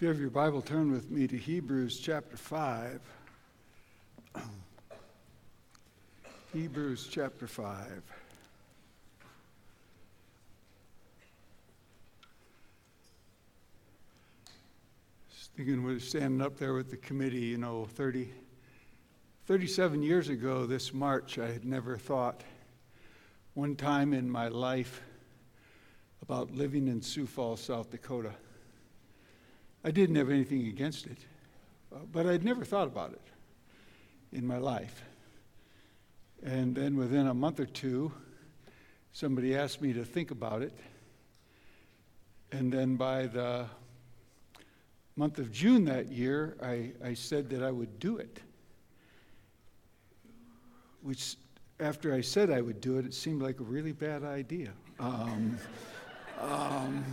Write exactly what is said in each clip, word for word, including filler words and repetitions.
If you have your Bible, turn with me to Hebrews chapter five. Hebrews chapter five. Just thinking we're standing up there with the committee, you know, thirty, thirty-seven years ago this March, I had never thought one time in my life about living in Sioux Falls, South Dakota. I didn't have anything against it, uh, but I'd never thought about it in my life. And then within a month or two, somebody asked me to think about it. And then by the month of June that year, I, I said that I would do it. Which, after I said I would do it, it seemed like a really bad idea. Um, um,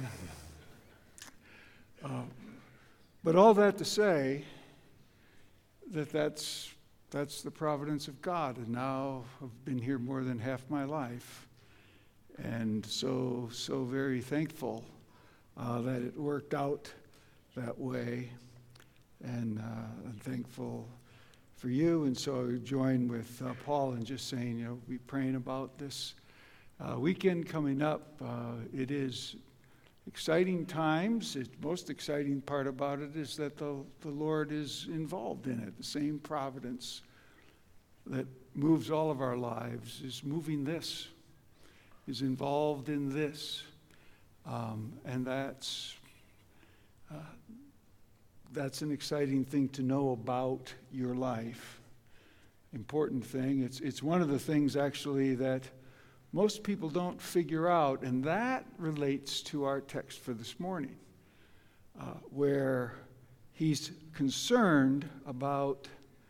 uh, But all that to say that that's, that's the providence of God. And now I've been here more than half my life. And so, so very thankful uh, that it worked out that way. And uh, I'm thankful for you. And so I join with uh, Paul in just saying, you know, be praying about this uh, weekend coming up. Uh, it is exciting times. The most exciting part about it is that the, the Lord is involved in it. The same providence that moves all of our lives is moving this, is involved in this. Um, and that's, uh, that's an exciting thing to know about your life. Important thing. It's, it's one of the things actually that most people don't figure out, and that relates to our text for this morning, uh, where he's concerned about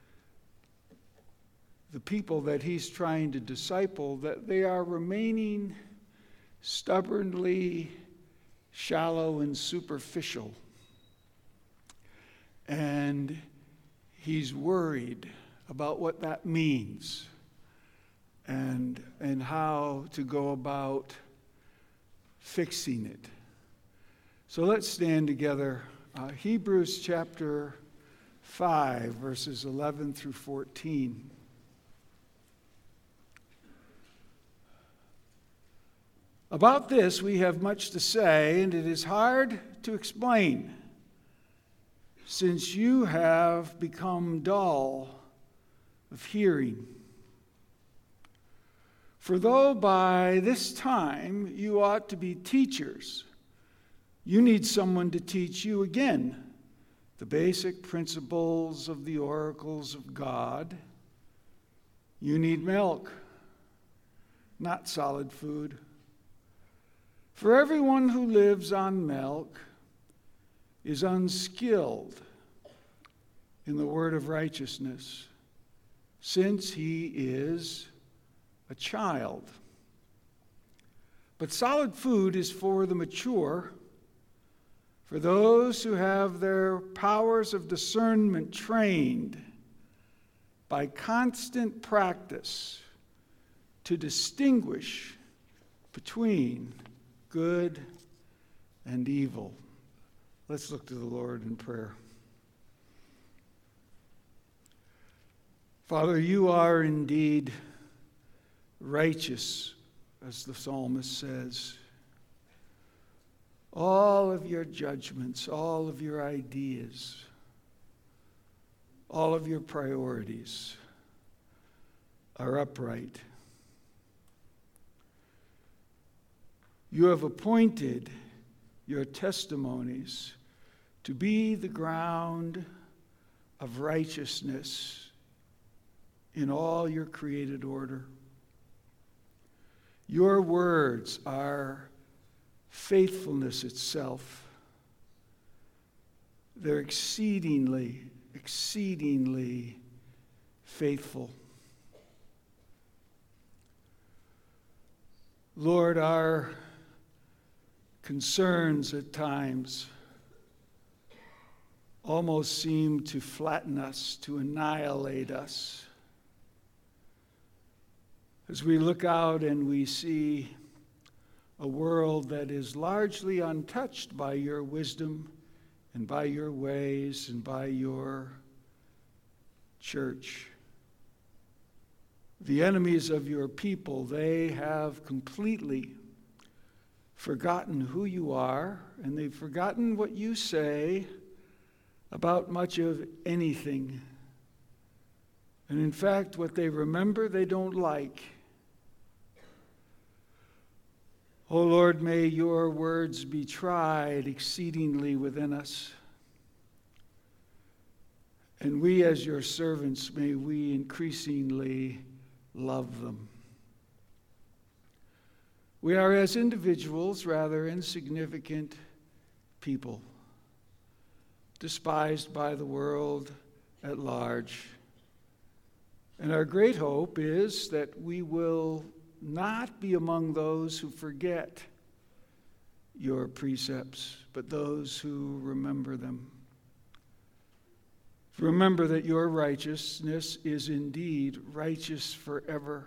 the people that he's trying to disciple, that they are remaining stubbornly shallow and superficial. And he's worried about what that means. And, and how to go about fixing it. So let's stand together. Uh, Hebrews chapter five, verses eleven through fourteen. About this we have much to say, and it is hard to explain, since you have become dull of hearing. For though by this time you ought to be teachers, you need someone to teach you again the basic principles of the oracles of God. You need milk, not solid food. For everyone who lives on milk is unskilled in the word of righteousness, since he is a child. But solid food is for the mature, for those who have their powers of discernment trained by constant practice to distinguish between good and evil. Let's look to the Lord in prayer. Father, you are indeed righteous, as the psalmist says. All of your judgments, all of your ideas, all of your priorities are upright. You have appointed your testimonies to be the ground of righteousness in all your created order. Your words are faithfulness itself. They're exceedingly, exceedingly faithful. Lord, our concerns at times almost seem to flatten us, to annihilate us. As we look out and we see a world that is largely untouched by your wisdom and by your ways and by your church. The enemies of your people, they have completely forgotten who you are, and they've forgotten what you say about much of anything. And in fact, what they remember, they don't like. O Lord, may your words be tried exceedingly within us. And we as your servants, may we increasingly love them. We are as individuals rather insignificant people, despised by the world at large. And our great hope is that we will not be among those who forget your precepts, but those who remember them. Remember that your righteousness is indeed righteous forever.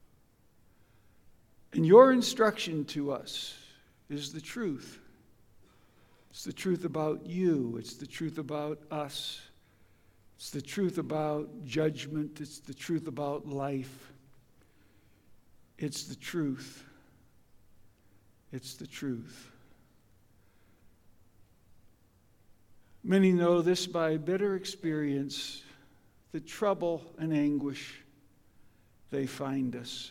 And your instruction to us is the truth. It's the truth about you. It's the truth about us. It's the truth about judgment. It's the truth about life. It's the truth. It's the truth. Many know this by bitter experience, the trouble and anguish they find us.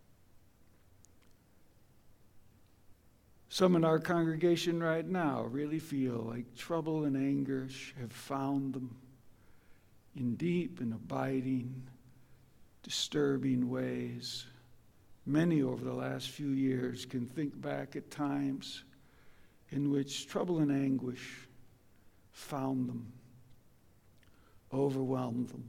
Some in our congregation right now really feel like trouble and anguish have found them in deep and abiding, disturbing ways. Many over the last few years can think back at times in which trouble and anguish found them, overwhelmed them,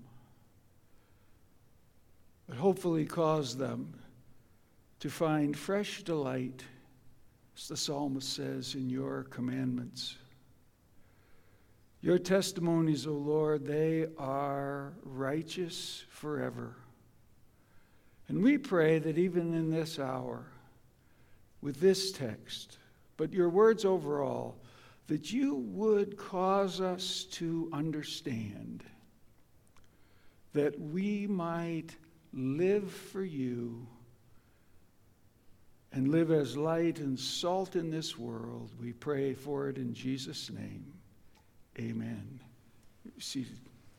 but hopefully caused them to find fresh delight, as the psalmist says, in your commandments. Your testimonies, O Lord, they are righteous forever. And we pray that even in this hour, with this text, but your words overall, that you would cause us to understand that we might live for you and live as light and salt in this world. We pray for it in Jesus' name. Amen. Be seated.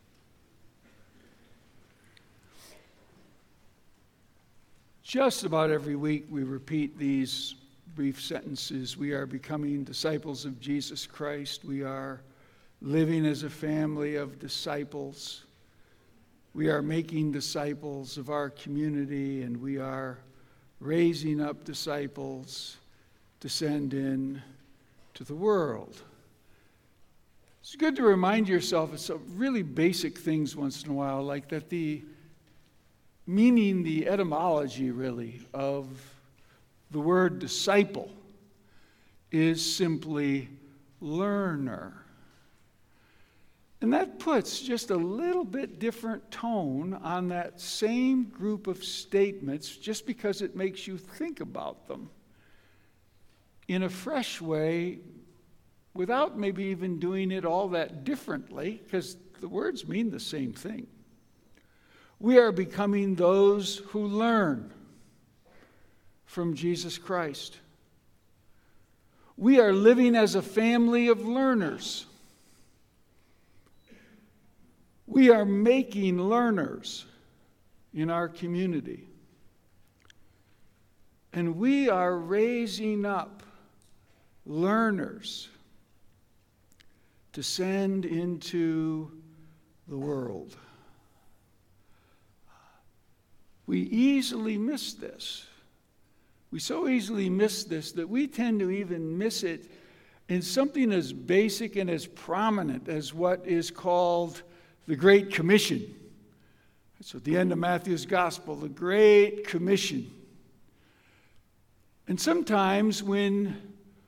Just about every week we repeat these brief sentences. We are becoming disciples of Jesus Christ. We are living as a family of disciples. We are making disciples of our community, and we are raising up disciples to send in to the world. It's good to remind yourself of some really basic things once in a while, like that the meaning, the etymology really, of the word disciple is simply learner. And that puts just a little bit different tone on that same group of statements just because it makes you think about them in a fresh way without maybe even doing it all that differently, because the words mean the same thing. We are becoming those who learn from Jesus Christ. We are living as a family of learners. We are making learners in our community. And we are raising up learners to send into the world. We easily miss this. We so easily miss this that we tend to even miss it in something as basic and as prominent as what is called the Great Commission. So at the end of Matthew's Gospel, the Great Commission. And sometimes when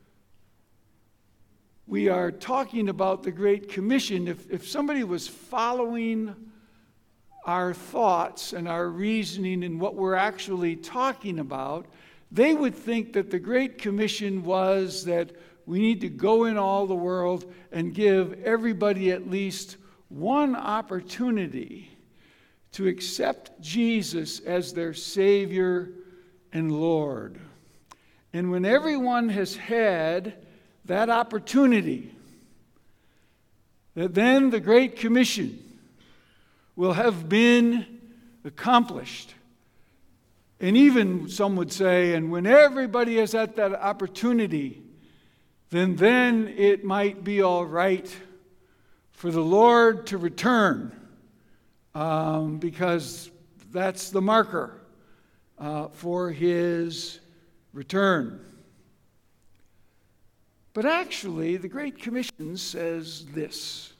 we are talking about the Great Commission, if, if somebody was following our thoughts and our reasoning and what we're actually talking about, they would think that the Great Commission was that we need to go in all the world and give everybody at least one opportunity to accept Jesus as their Savior and Lord. And when everyone has had that opportunity, that then the Great Commission will have been accomplished. And even some would say, and when everybody has had that opportunity, then then it might be all right for the Lord to return, um, because that's the marker uh, for his return. But actually, the Great Commission says this.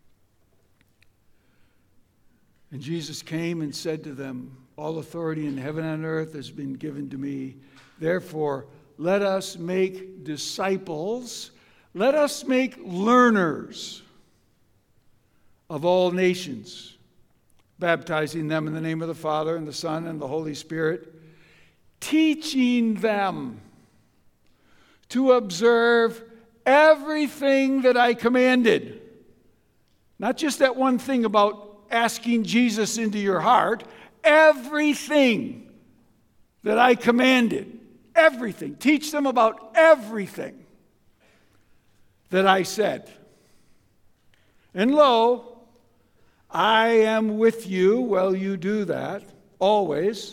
And Jesus came and said to them, all authority in heaven and earth has been given to me. Therefore, let us make disciples. Let us make learners of all nations, baptizing them in the name of the Father and the Son and the Holy Spirit, teaching them to observe everything that I commanded. Not just that one thing about asking Jesus into your heart, everything that I commanded. Everything. Teach them about everything that I said. And lo, I am with you while you do that, always,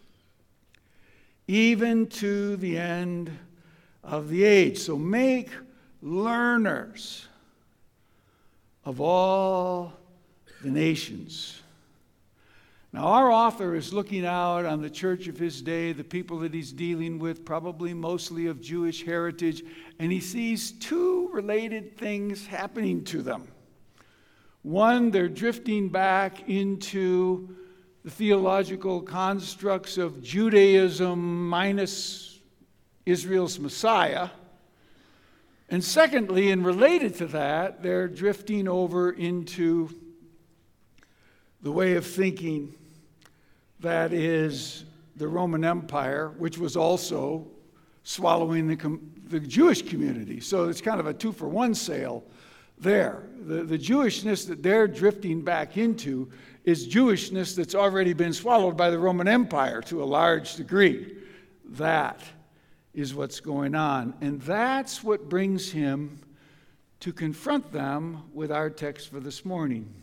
even to the end of the age. So make learners of all the nations. Now, our author is looking out on the church of his day, the people that he's dealing with, probably mostly of Jewish heritage, and he sees two related things happening to them. One, they're drifting back into the theological constructs of Judaism minus Israel's Messiah. And secondly, and related to that, they're drifting over into the way of thinking that is the Roman Empire, which was also swallowing the, com- the Jewish community. So it's kind of a two-for-one sale there. The, the Jewishness that they're drifting back into is Jewishness that's already been swallowed by the Roman Empire to a large degree. That is what's going on. And that's what brings him to confront them with our text for this morning.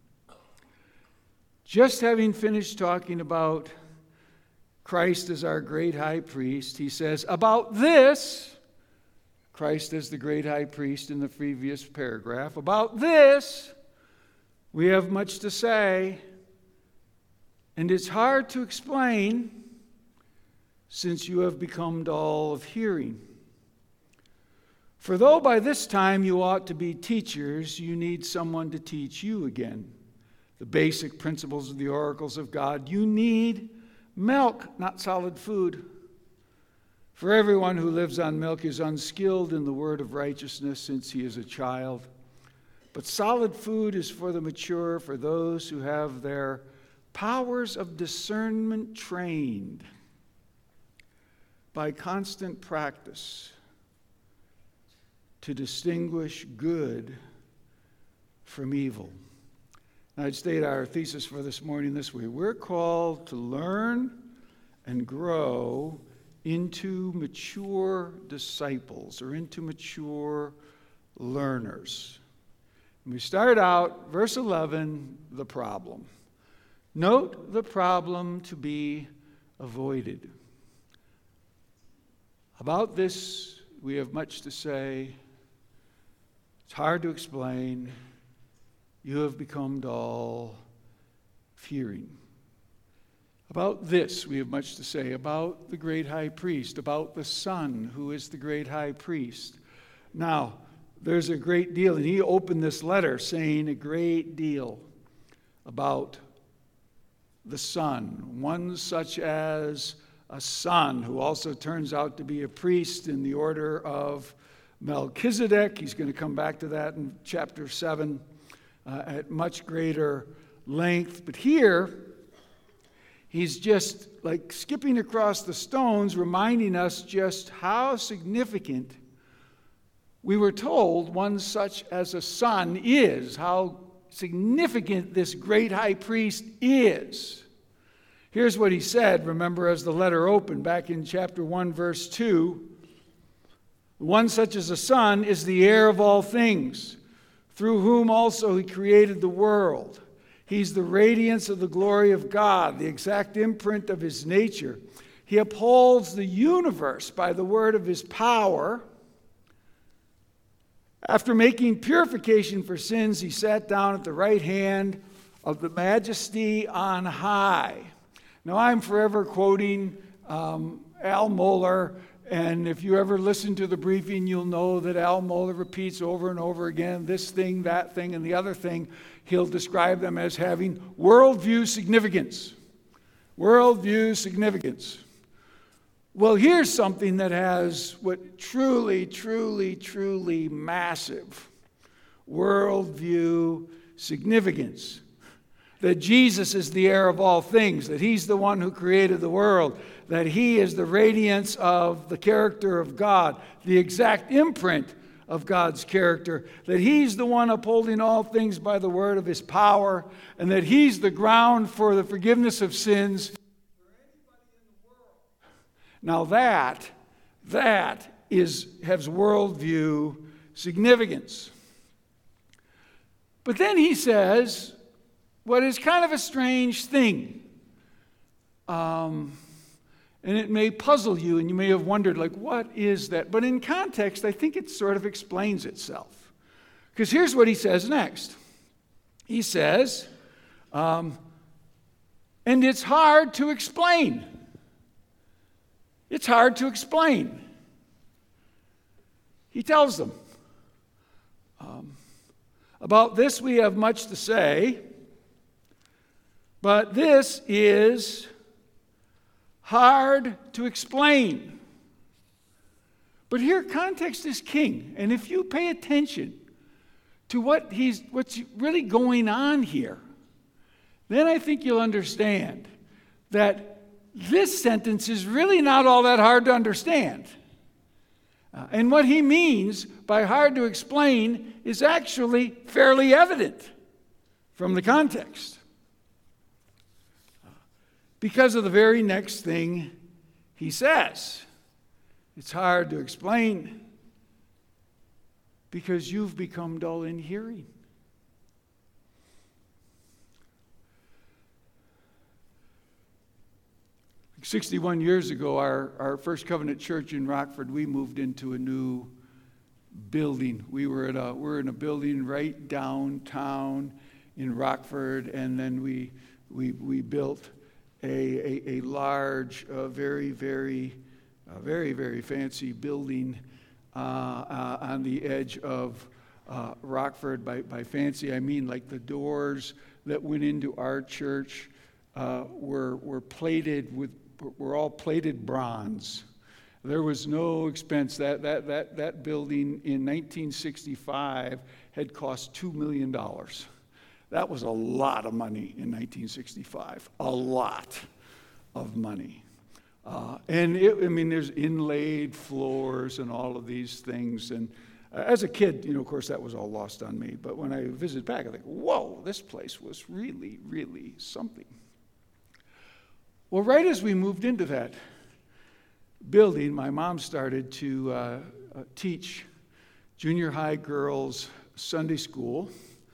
Just having finished talking about Christ as our great high priest, he says, about this, Christ as the great high priest in the previous paragraph, about this, we have much to say, and it's hard to explain since you have become dull of hearing. For though by this time you ought to be teachers, you need someone to teach you again the basic principles of the oracles of God. You need milk, not solid food. For everyone who lives on milk is unskilled in the word of righteousness, since he is a child. But solid food is for the mature, for those who have their powers of discernment trained by constant practice to distinguish good from evil. I'd state our thesis for this morning this way. We're called to learn and grow into mature disciples or into mature learners. And we start out, verse eleven, the problem. Note the problem to be avoided. About this, we have much to say. It's hard to explain. You have become dull of hearing. About this, we have much to say, about the great high priest, about the Son who is the great high priest. Now, there's a great deal, and he opened this letter saying a great deal about the Son, one such as a son who also turns out to be a priest in the order of Melchizedek. He's going to come back to that in chapter seven. Uh, at much greater length. But here, he's just like skipping across the stones, reminding us just how significant we were told one such as a son is, how significant this great high priest is. Here's what he said, remember, as the letter opened back in chapter one, verse two. One such as a son is the heir of all things, through whom also he created the world. He's the radiance of the glory of God, the exact imprint of his nature. He upholds the universe by the word of his power. After making purification for sins, he sat down at the right hand of the majesty on high. Now, I'm forever quoting um, Al Mohler, and if you ever listen to the briefing, you'll know that Al Mohler repeats over and over again this thing, that thing, and the other thing. He'll describe them as having worldview significance. Worldview significance. Well, here's something that has what truly, truly, truly massive worldview significance. That Jesus is the heir of all things, that he's the one who created the world, that he is the radiance of the character of God, the exact imprint of God's character, that he's the one upholding all things by the word of his power, and that he's the ground for the forgiveness of sins for anybody in the world. Now that, that is, has worldview significance. But then he says what is kind of a strange thing. Um, and it may puzzle you, and you may have wondered, like, what is that? But in context, I think it sort of explains itself. Because here's what he says next. He says, um, and it's hard to explain. It's hard to explain. He tells them, um, about this we have much to say, but this is hard to explain. But here, context is king. And if you pay attention to what he's, what's really going on here, then I think you'll understand that this sentence is really not all that hard to understand. Uh, and what he means by hard to explain is actually fairly evident from the context. Because of the very next thing he says. It's hard to explain because you've become dull in hearing. sixty-one years ago, our, our First Covenant Church in Rockford, we moved into a new building. We were at a, we're in a building right downtown in Rockford, and then we we we built a a, a large, uh, very very, uh, very very fancy building uh, uh, on the edge of uh, Rockford. By by fancy, I mean like the doors that went into our church uh, were were plated with. Were all plated bronze. There was no expense. That that that that building in nineteen sixty-five had cost two million dollars. That was a lot of money in nineteen sixty-five. A lot of money. Uh, and it, I mean, there's inlaid floors and all of these things. And uh, as a kid, you know, of course, that was all lost on me. But when I visited back, I think, whoa, this place was really, really something. Well, right as we moved into that building, my mom started to uh, uh, teach junior high girls Sunday school.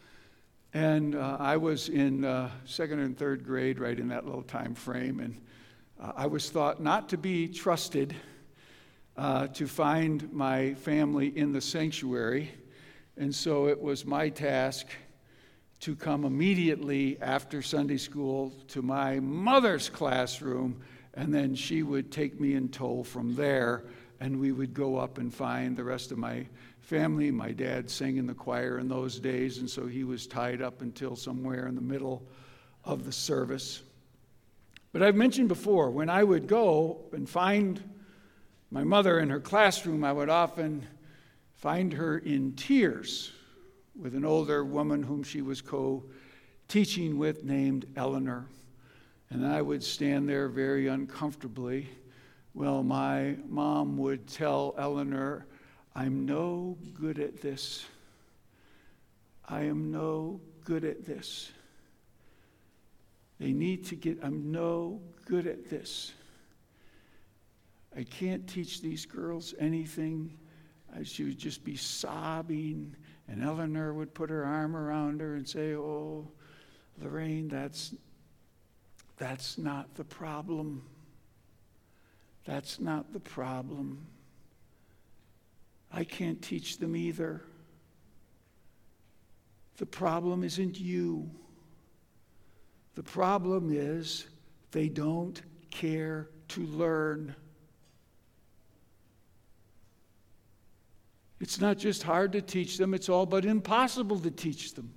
And uh, I was in uh, second and third grade, right in that little time frame. And uh, I was thought not to be trusted uh, to find my family in the sanctuary. And so it was my task to come immediately after Sunday school to my mother's classroom, and then she would take me in tow from there, and we would go up and find the rest of my family. My dad sang in the choir in those days, and so he was tied up until somewhere in the middle of the service. But I've mentioned before, when I would go and find my mother in her classroom, I would often find her in tears with an older woman whom she was co-teaching with named Eleanor. And I would stand there very uncomfortably. Well, my mom would tell Eleanor, I'm no good at this. I am no good at this. They need to get, I'm no good at this. I can't teach these girls anything. She would just be sobbing, and Eleanor would put her arm around her and say, oh, Lorraine, that's, that's not the problem. That's not the problem. I can't teach them either. The problem isn't you. The problem is they don't care to learn. It's not just hard to teach them, it's all but impossible to teach them.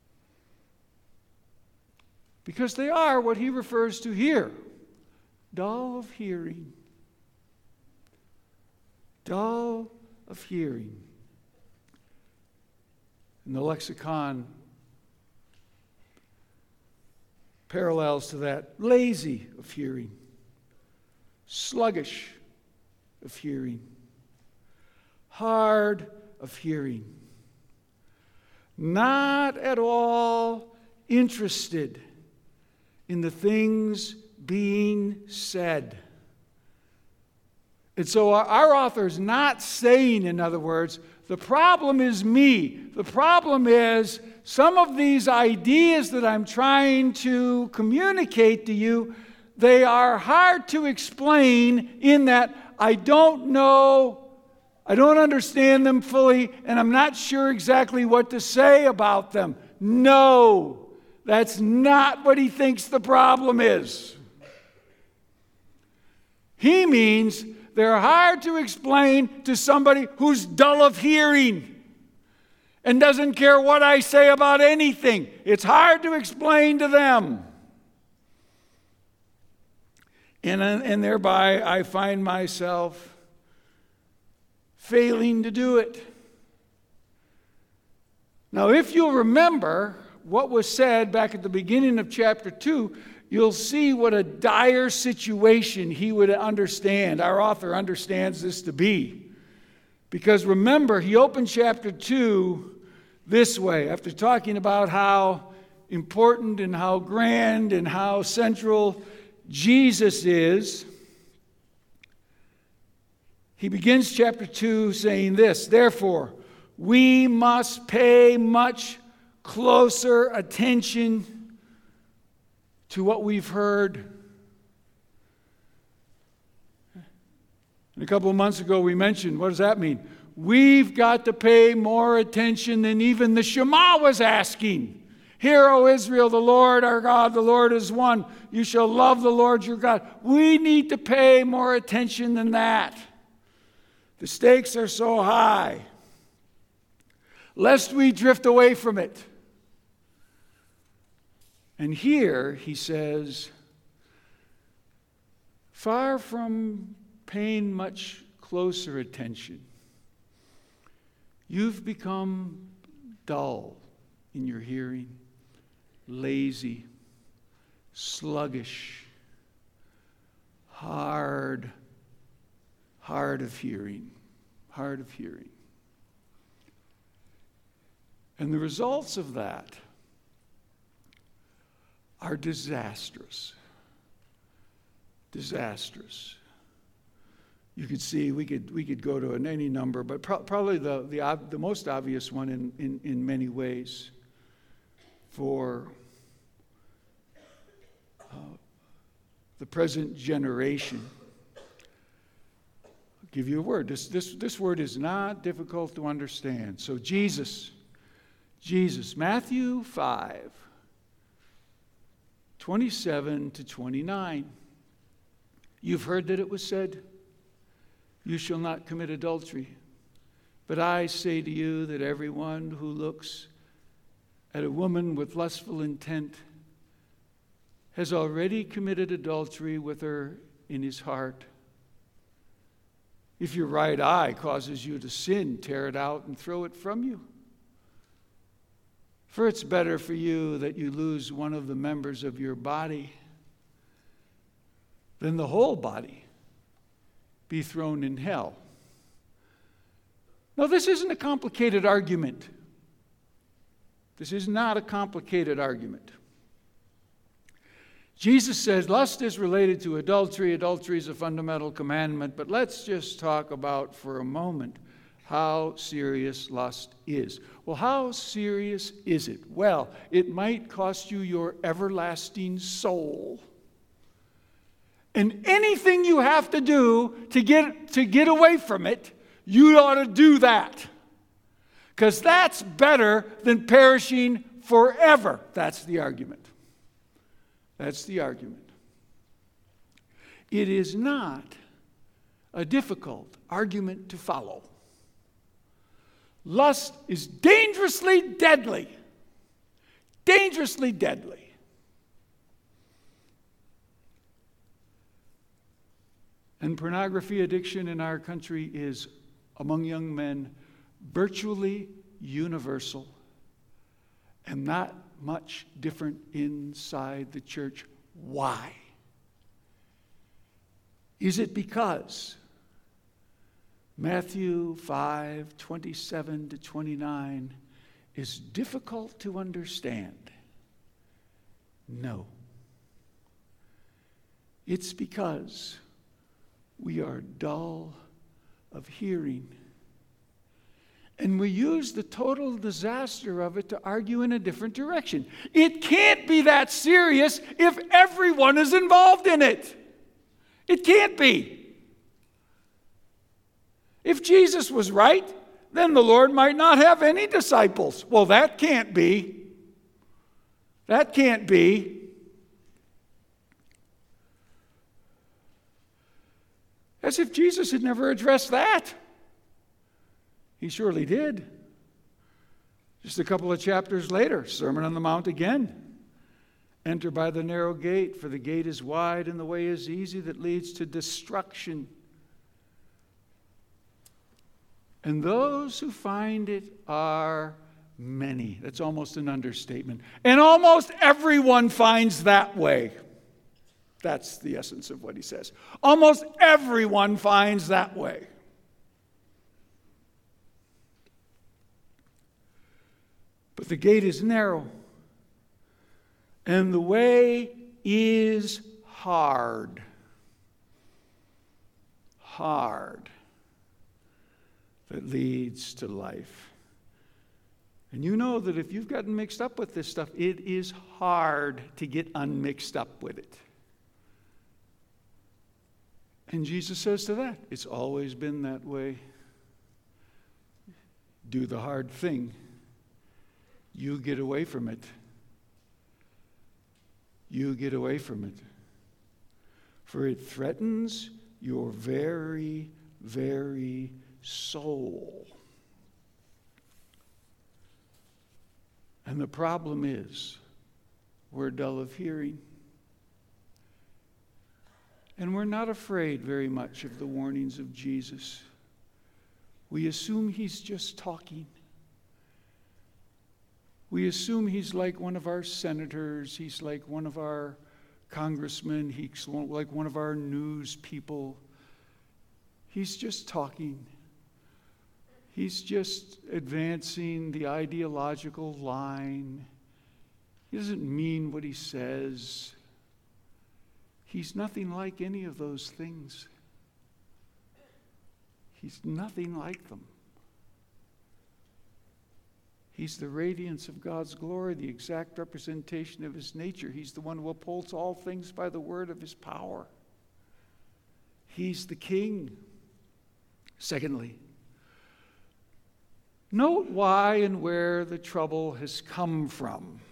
Because they are what he refers to here, dull of hearing. Dull of hearing. In the lexicon, parallels to that, lazy of hearing, sluggish of hearing, hard of hearing, not at all interested in the things being said. And so our, our author is not saying, in other words, the problem is me. The problem is some of these ideas that I'm trying to communicate to you, they are hard to explain in that I don't know, I don't understand them fully, and I'm not sure exactly what to say about them. No, that's not what he thinks the problem is. He means they're hard to explain to somebody who's dull of hearing and doesn't care what I say about anything. It's hard to explain to them. And, and thereby I find myself failing to do it. Now, if you'll remember what was said back at the beginning of chapter two, you'll see what a dire situation he would understand. Our author understands this to be. Because remember, he opened chapter two this way, after talking about how important and how grand and how central Jesus is. He begins chapter two saying this, therefore, we must pay much closer attention to what we've heard. And a couple of months ago we mentioned, what does that mean? We've got to pay more attention than even the Shema was asking. Hear, O Israel, the Lord our God, the Lord is one. You shall love the Lord your God. We need to pay more attention than that. The stakes are so high, lest we drift away from it. And here he says, far from paying much closer attention, you've become dull in your hearing, lazy, sluggish, hard, hard of hearing, hard of hearing. And the results of that are disastrous. Disastrous. You could see, we could we could go to an, any number, but pro- probably the, the the most obvious one in, in, in many ways for uh, the present generation. I'll give you a word. This, this, this word is not difficult to understand. So Jesus, Jesus, Matthew five, twenty-seven to twenty-nine. You've heard that it was said, you shall not commit adultery. But I say to you that everyone who looks at a woman with lustful intent has already committed adultery with her in his heart. If your right eye causes you to sin, tear it out and throw it from you. For it's better for you that you lose one of the members of your body then the whole body be thrown in hell. Now, this isn't a complicated argument. This is not a complicated argument. Jesus says lust is related to adultery. Adultery is a fundamental commandment. But let's just talk about for a moment how serious lust is. Well, how serious is it? Well, it might cost you your everlasting soul. And anything you have to do to get, to get away from it, you ought to do that. Because that's better than perishing forever. That's the argument. That's the argument. It is not a difficult argument to follow. Lust is dangerously deadly. Dangerously deadly. And pornography addiction in our country is, among young men, virtually universal and not much different inside the church. Why? Is it because Matthew five, twenty-seven to twenty-nine is difficult to understand? No. It's because we are dull of hearing. And we use the total disaster of it to argue in a different direction. It can't be that serious if everyone is involved in it. It can't be. If Jesus was right, then the Lord might not have any disciples. Well, that can't be. That can't be. As if Jesus had never addressed that. He surely did. Just a couple of chapters later, Sermon on the Mount again. Enter by the narrow gate, for the gate is wide and the way is easy that leads to destruction. And those who find it are many. That's almost an understatement. And almost everyone finds that way. That's the essence of what he says. Almost everyone finds that way. But the gate is narrow, and the way is hard. Hard. That leads to life. And you know that if you've gotten mixed up with this stuff, it is hard to get unmixed up with it. And Jesus says to that, it's always been that way. Do the hard thing. You get away from it. You get away from it. For it threatens your very, very soul. And the problem is, we're dull of hearing. And we're not afraid very much of the warnings of Jesus. We assume he's just talking. We assume he's like one of our senators. He's like one of our congressmen. He's like one of our news people. He's just talking. He's just advancing the ideological line. He doesn't mean what he says. He's nothing like any of those things. He's nothing like them. He's the radiance of God's glory, the exact representation of his nature. He's the one who upholds all things by the word of his power. He's the king. Secondly, note why and where the trouble has come from.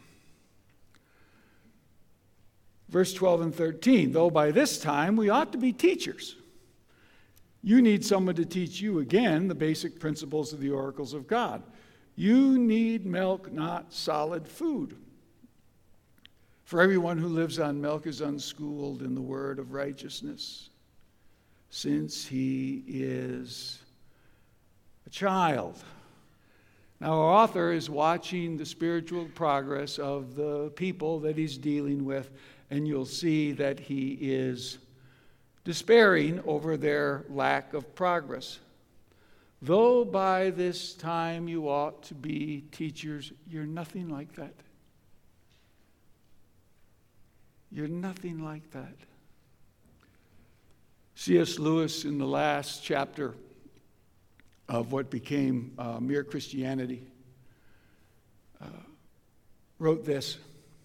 Verse twelve and thirteen, though by this time we ought to be teachers. You need someone to teach you again the basic principles of the oracles of God. You need milk, not solid food. For everyone who lives on milk is unschooled in the word of righteousness, since he is a child. Now, our author is watching the spiritual progress of the people that he's dealing with, and you'll see that he is despairing over their lack of progress. Though by this time you ought to be teachers, you're nothing like that. You're nothing like that. C S Lewis, in the last chapter of what became uh, Mere Christianity, uh, wrote this: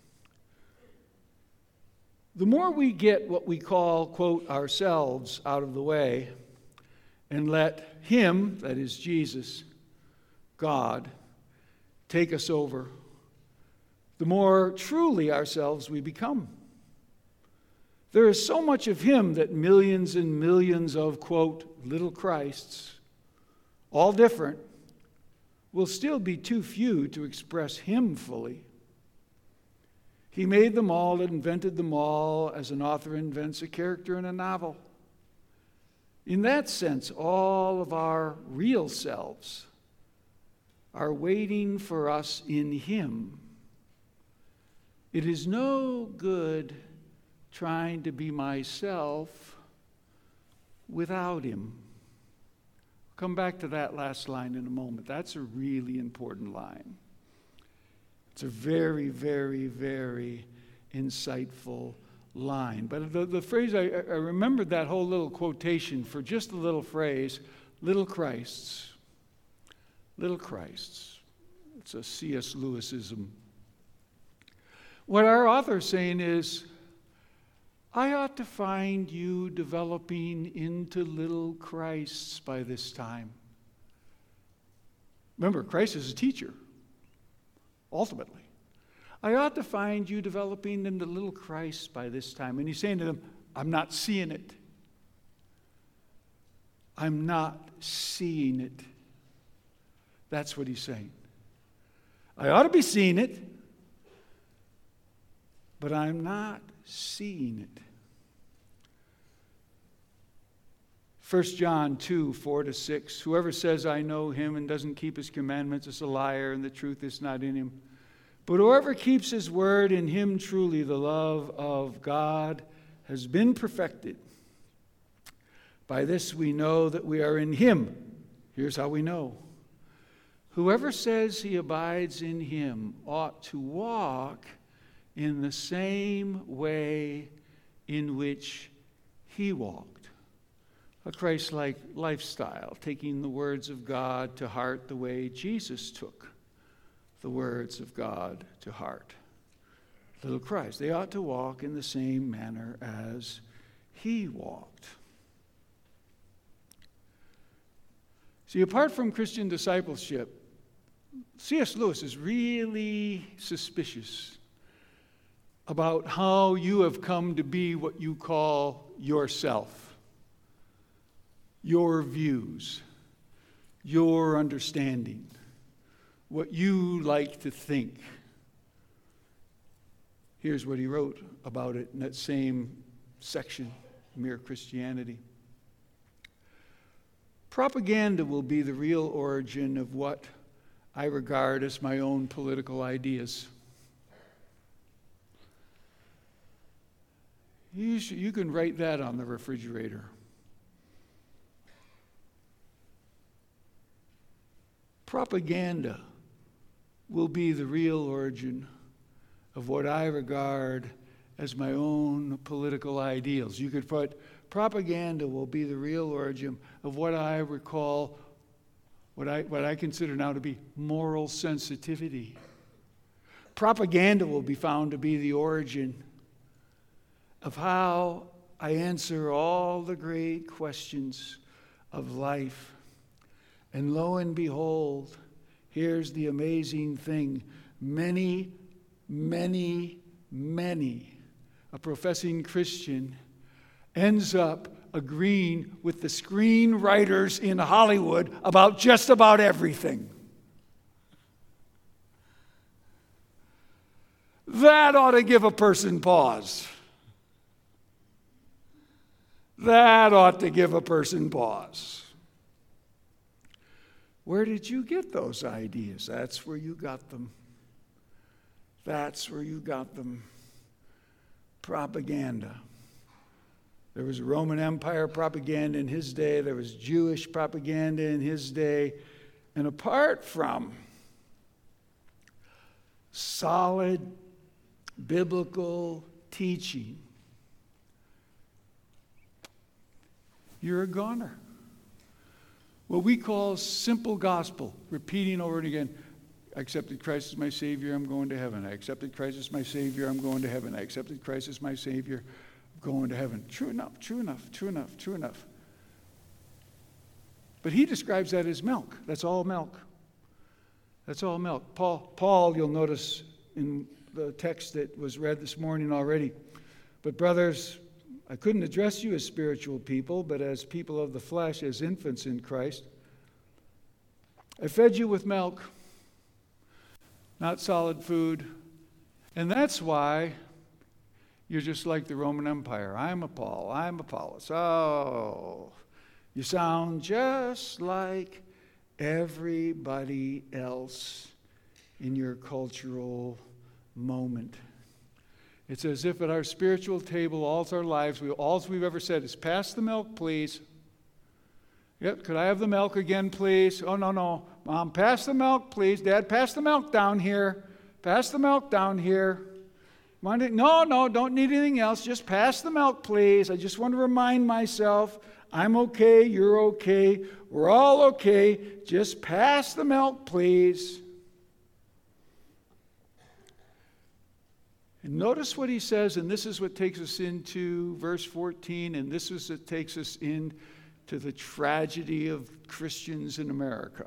the more we get what we call, quote, ourselves out of the way, and let Him, that is Jesus, God, take us over, the more truly ourselves we become. There is so much of Him that millions and millions of, quote, little Christs, all different, will still be too few to express Him fully. He made them all and invented them all as an author invents a character in a novel. In that sense, all of our real selves are waiting for us in Him. It is no good trying to be myself without Him. I'll come back to that last line in a moment. That's a really important line. It's a very, very, very insightful line. But the, the phrase, I, I remembered that whole little quotation for just a little phrase, little Christs. Little Christs. It's a C S Lewisism. What our author's saying is, I ought to find you developing into little Christs by this time. Remember, Christ is a teacher, ultimately. I ought to find you developing into little Christs by this time. And he's saying to them, I'm not seeing it. I'm not seeing it. That's what he's saying. I ought to be seeing it, but I'm not seeing it. First John two, four to six. Whoever says, I know him and doesn't keep his commandments is a liar, and the truth is not in him. But whoever keeps his word, in him truly the love of God has been perfected. By this we know that we are in him. Here's how we know. Whoever says he abides in him ought to walk in the same way in which he walked. A Christ-like lifestyle, taking the words of God to heart the way Jesus took the words of God to heart. Little Christ. They ought to walk in the same manner as he walked. See, apart from Christian discipleship, C S Lewis is really suspicious about how you have come to be what you call yourself, your views, your understanding, what you like to think. Here's what he wrote about it in that same section, Mere Christianity. Propaganda will be the real origin of what I regard as my own political ideas. You, should, you can write that on the refrigerator. Propaganda will be the real origin of what I regard as my own political ideals. You could put, propaganda will be the real origin of what I recall, what I, what I consider now to be moral sensitivity. Propaganda will be found to be the origin of how I answer all the great questions of life. And lo and behold, here's the amazing thing. Many, many, many, a professing Christian ends up agreeing with the screenwriters in Hollywood about just about everything. That ought to give a person pause. That ought to give a person pause. Where did you get those ideas? That's where you got them. That's where you got them. Propaganda. There was Roman Empire propaganda in his day. There was Jewish propaganda in his day. And apart from solid biblical teaching, you're a goner. What we call simple gospel, repeating over and again. I accepted Christ as my Savior, I'm going to heaven. I accepted Christ as my Savior, I'm going to heaven. I accepted Christ as my Savior, I'm going to heaven. True enough, true enough, true enough, true enough. But he describes that as milk. That's all milk. That's all milk. Paul, Paul, you'll notice in the text that was read this morning already. But brothers, I couldn't address you as spiritual people, but as people of the flesh, as infants in Christ. I fed you with milk, not solid food. And that's why you're just like the Roman Empire. I'm a Paul, I'm Apollos. Oh, you sound just like everybody else in your cultural moment. It's as if at our spiritual table, all our lives, we, all we've ever said is, pass the milk, please. Yep, could I have the milk again, please? Oh, no, no. Mom, pass the milk, please. Dad, pass the milk down here. Pass the milk down here. No, no, don't need anything else. Just pass the milk, please. I just want to remind myself, I'm okay, you're okay, we're all okay. Just pass the milk, please. And notice what he says, and this is what takes us into verse fourteen, and this is what takes us into the tragedy of Christians in America.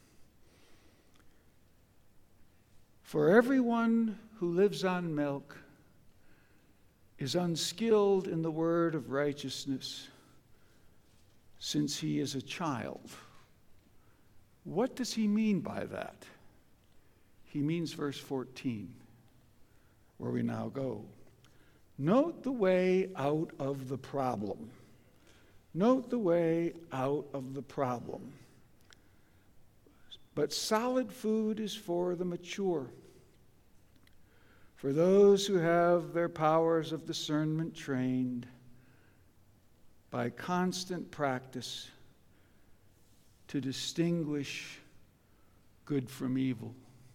For everyone who lives on milk is unskilled in the word of righteousness, since he is a child. What does he mean by that? He means verse fourteen. Where we now go. Note the way out of the problem. Note the way out of the problem. But solid food is for the mature, for those who have their powers of discernment trained by constant practice to distinguish good from evil.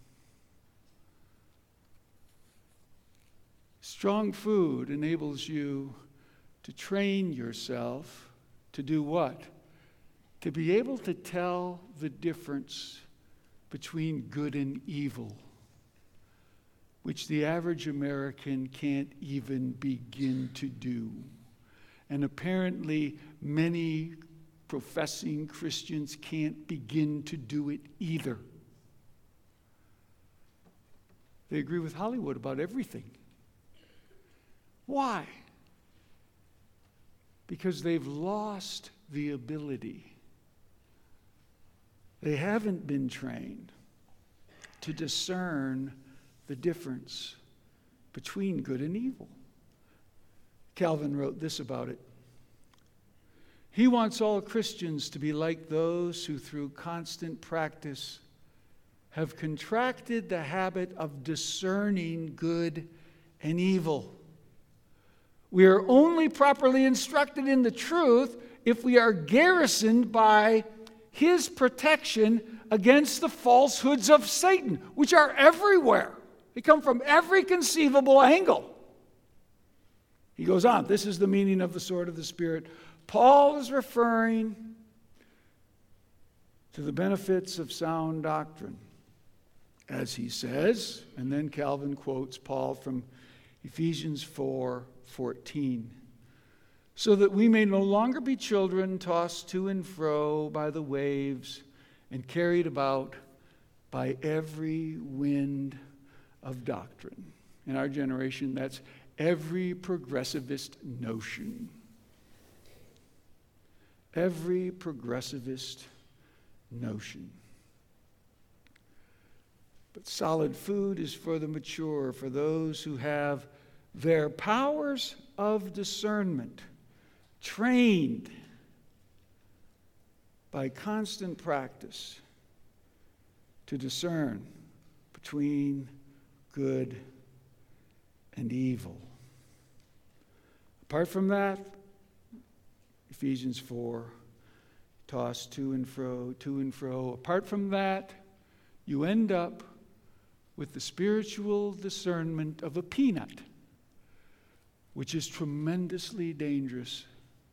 Strong food enables you to train yourself to do what? To be able to tell the difference between good and evil, which the average American can't even begin to do. And apparently many professing Christians can't begin to do it either. They agree with Hollywood about everything. Why? Because they've lost the ability. They haven't been trained to discern the difference between good and evil. Calvin wrote this about it. He wants all Christians to be like those who through constant practice have contracted the habit of discerning good and evil. We are only properly instructed in the truth if we are garrisoned by his protection against the falsehoods of Satan, which are everywhere. They come from every conceivable angle. He goes on, this is the meaning of the sword of the Spirit. Paul is referring to the benefits of sound doctrine, as he says, and then Calvin quotes Paul from Ephesians four fourteen, so that we may no longer be children tossed to and fro by the waves and carried about by every wind of doctrine. In our generation, that's every progressivist notion. Every progressivist notion. But solid food is for the mature, for those who have their powers of discernment trained by constant practice to discern between good and evil. Apart from that, Ephesians four, tossed to and fro, to and fro. Apart from that, you end up with the spiritual discernment of a peanut, which is tremendously dangerous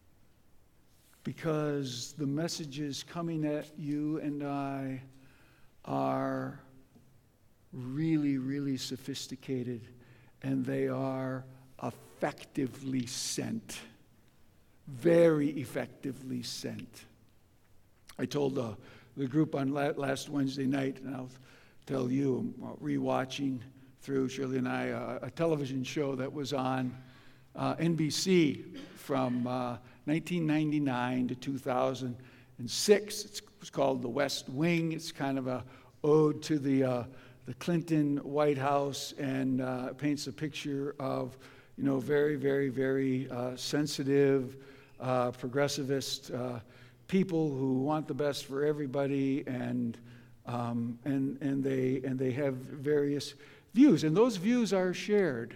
because the messages coming at you and I are really, really sophisticated, and they are effectively sent, very effectively sent. I told uh, the group on la- last Wednesday night, and I'll tell you, I'm rewatching through, Shirley and I, uh, a television show that was on uh, N B C from uh, nineteen ninety-nine to two thousand six. It's, it's called The West Wing. It's kind of a ode to the uh, the Clinton White House, and uh, paints a picture of, you know, very, very, very uh, sensitive, uh, progressivist uh, people who want the best for everybody, and um, and and they and they have various views, and those views are shared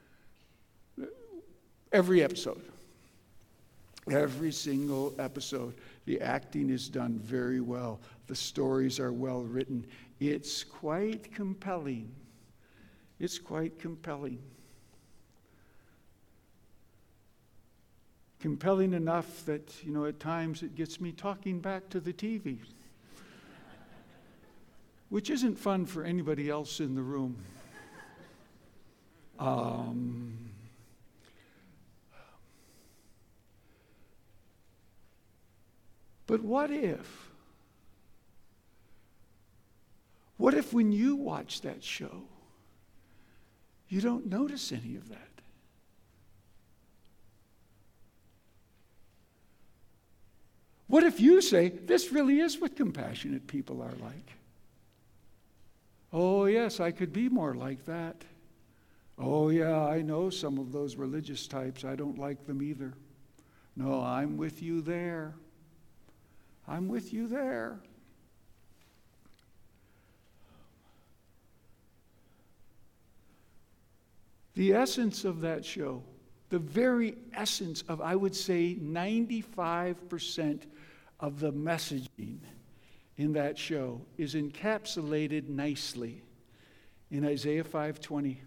every episode. Every single episode. The acting is done very well. The stories are well written. It's quite compelling. It's quite compelling. Compelling enough that, you know, at times it gets me talking back to the T V, which isn't fun for anybody else in the room. Um, but what if, what if when you watch that show, you don't notice any of that? What if you say, this really is what compassionate people are like? Oh, yes, I could be more like that. Oh, yeah, I know some of those religious types. I don't like them either. No, I'm with you there. I'm with you there. The essence of that show, the very essence of, I would say, ninety-five percent of the messaging in that show is encapsulated nicely in Isaiah five twenty.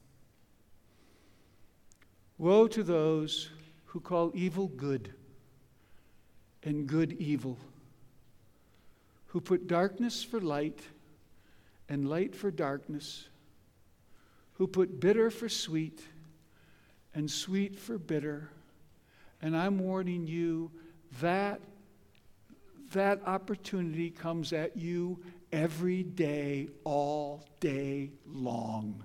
Woe to those who call evil good and good evil, who put darkness for light and light for darkness, who put bitter for sweet and sweet for bitter. And I'm warning you that that opportunity comes at you every day, all day long.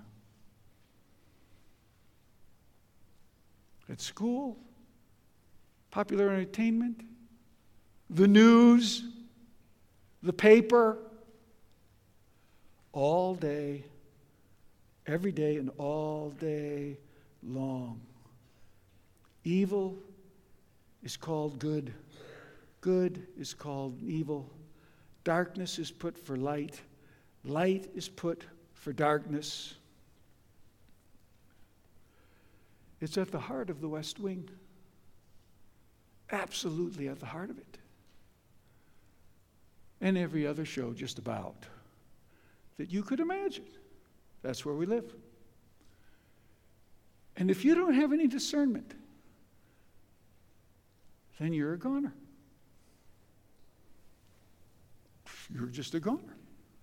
At school, popular entertainment, the news, the paper, all day, every day and all day long. Evil is called good. Good is called evil. Darkness is put for light. Light is put for darkness. It's at the heart of the West Wing. Absolutely at the heart of it. And every other show just about that you could imagine. That's where we live. And if you don't have any discernment, then you're a goner. You're just a goner.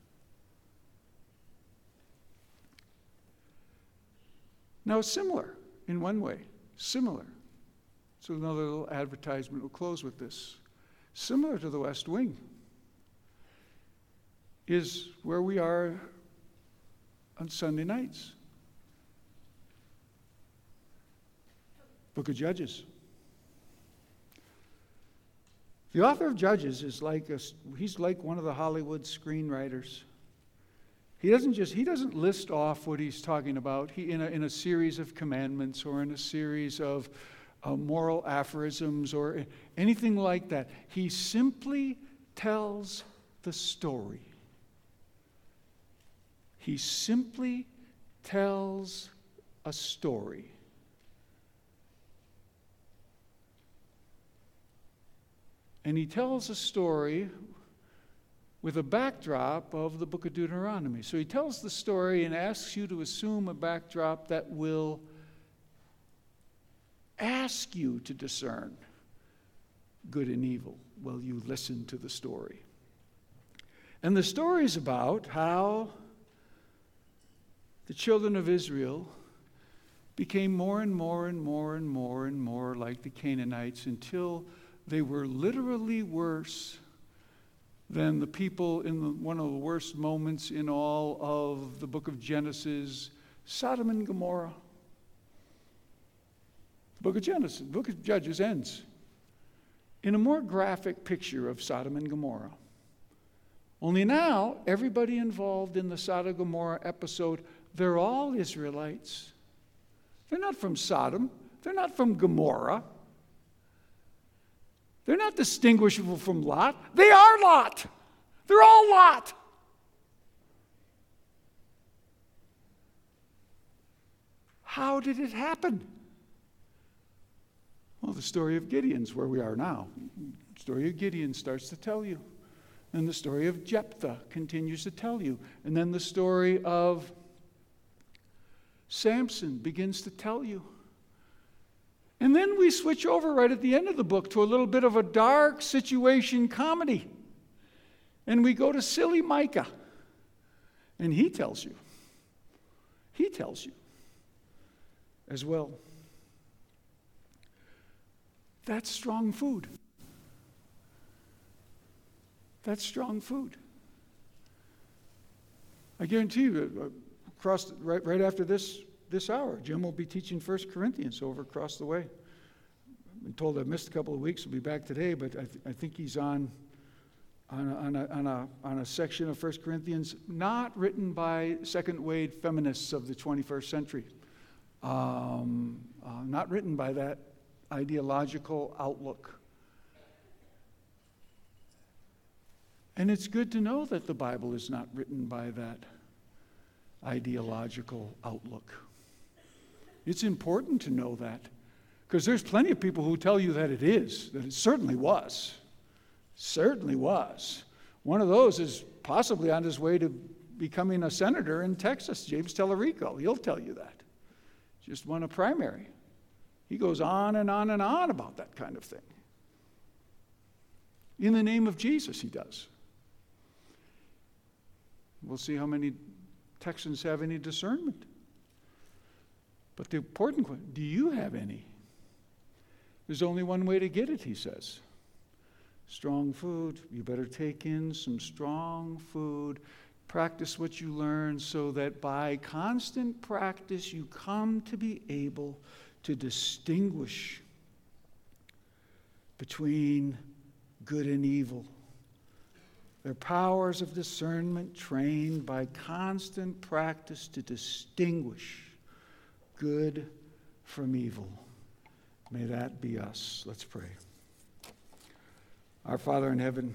Now, it's similar in one way. Similar. So another little advertisement. We'll close with this. Similar to the West Wing is where we are on Sunday nights. Book of Judges. The author of Judges is like a, he's like one of the Hollywood screenwriters. He doesn't just he doesn't list off what he's talking about. He in a in a series of commandments or in a series of uh, moral aphorisms or anything like that. He simply tells the story. He simply tells a story. And he tells a story with a backdrop of the book of Deuteronomy. So he tells the story and asks you to assume a backdrop that will ask you to discern good and evil while you listen to the story. And the story is about how the children of Israel became more and more and more and more and more like the Canaanites until they were literally worse than the people in the, one of the worst moments in all of the book of Genesis, Sodom and Gomorrah. The book of Genesis, the book of Judges ends in a more graphic picture of Sodom and Gomorrah. Only now, everybody involved in the Sodom and Gomorrah episode, they're all Israelites. They're not from Sodom. They're not from Gomorrah. They're not distinguishable from Lot. They are Lot. They're all Lot. How did it happen? Well, the story of Gideon's where we are now. The story of Gideon starts to tell you. And the story of Jephthah continues to tell you. And then the story of Samson begins to tell you. And then we switch over right at the end of the book to a little bit of a dark situation comedy. And we go to silly Micah. And he tells you. He tells you as well. That's strong food. That's strong food. I guarantee you, across right, right after this, this hour, Jim will be teaching First Corinthians over across the way. I've been told I've missed a couple of weeks. He'll be back today, but I, th- I think he's on, on, a, on, a, on, a, on a section of First Corinthians not written by second-wave feminists of the twenty-first century. Um, uh, not written by that ideological outlook. And it's good to know that the Bible is not written by that ideological outlook. It's important to know that, because there's plenty of people who tell you that it is, that it certainly was. Certainly was. One of those is possibly on his way to becoming a senator in Texas, James Tellerico. He'll tell you that. Just won a primary. He goes on and on and on about that kind of thing. In the name of Jesus, he does. We'll see how many Texans have any discernment. But the important question, do you have any? There's only one way to get it, he says. Strong food. You better take in some strong food. Practice what you learn so that by constant practice you come to be able to distinguish between good and evil. Their powers of discernment trained by constant practice to distinguish good from evil. May that be us. Let's pray. Our Father in heaven,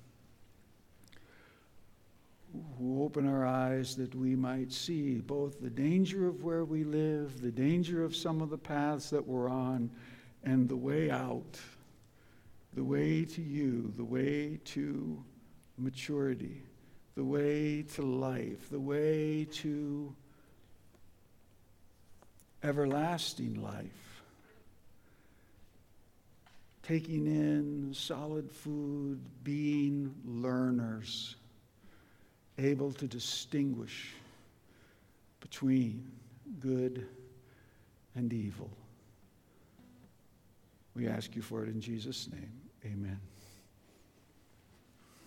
who open our eyes that we might see both the danger of where we live, the danger of some of the paths that we're on, and the way out, the way to you, the way to maturity, the way to life, the way to everlasting life. Taking in solid food, being learners, able to distinguish between good and evil. We ask you for it in Jesus' name. Amen.